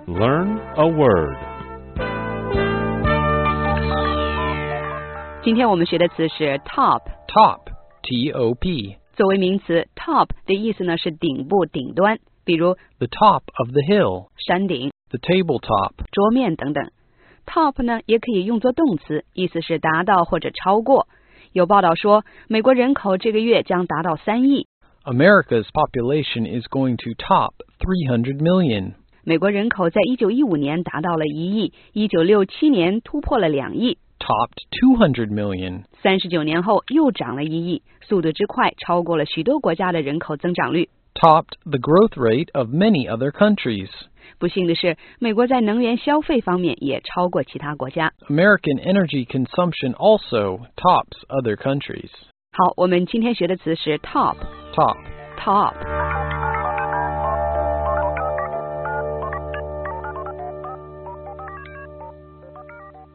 Learn a word. 今天我们学的词是 top. Top, T-O-P. 作为名词 top 的意思呢是顶部、顶端，比如 The top of the hill. 山顶、 The tabletop. 桌面等等。top 呢也可以用作动词，意思是达到或者超过。有报道说，美国人口这个月将达到3亿。 America's population is going to top 300 million. 美国人口在1915年达到了1亿，1967年突破了2亿。 Topped 200 million. 39年后又涨了1亿，速度之快超过了许多国家的人口增长率。 Topped the growth rate of many other countries. 不幸的是，美国在能源消费方面也超过其他国家。 American energy consumption also tops other countries. 好，我们今天学的词是 top. Top. Top.